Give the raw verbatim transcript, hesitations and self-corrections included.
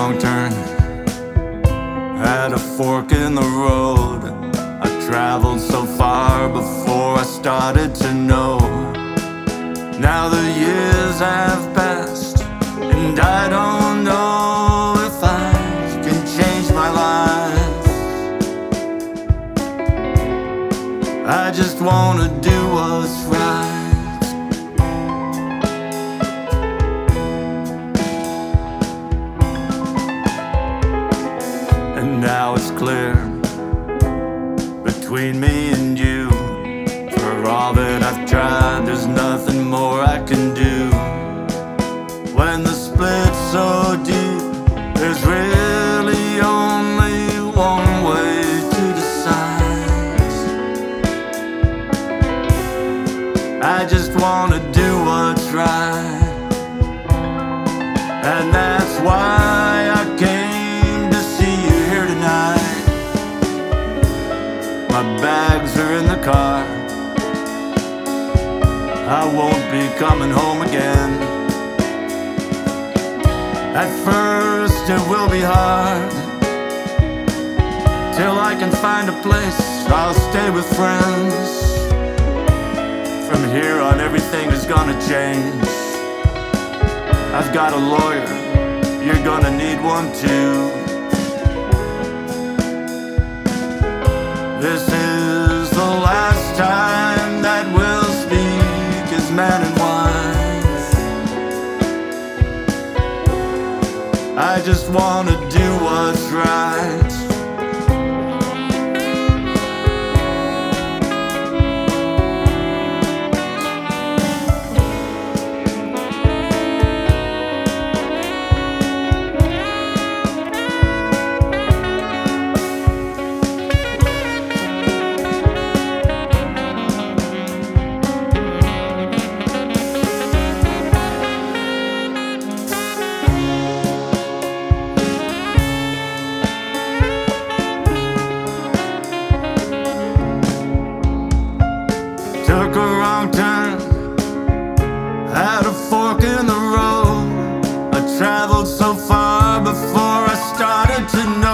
wrong turn at a fork in the road. I traveled so far before I started to know. Now the years have passed, and I don't know if I can change my life. I just wanna do what's right. And now it's clear between me and you. For all that I've tried, there's nothing more I can do. When the split's so deep, there's really only one way to decide. I just wanna do what's right, and that's why I came to see you here tonight. My bags are in the car, I won't be coming home again. At first it will be hard, till I can find a place I'll stay with friends. From here on everything is gonna change. I've got a lawyer, you're gonna need one too. This is the last time that we'll speak as man and wife. I just wanna do what's right. Took a wrong turn at a fork in the road. I traveled so far before I started to know.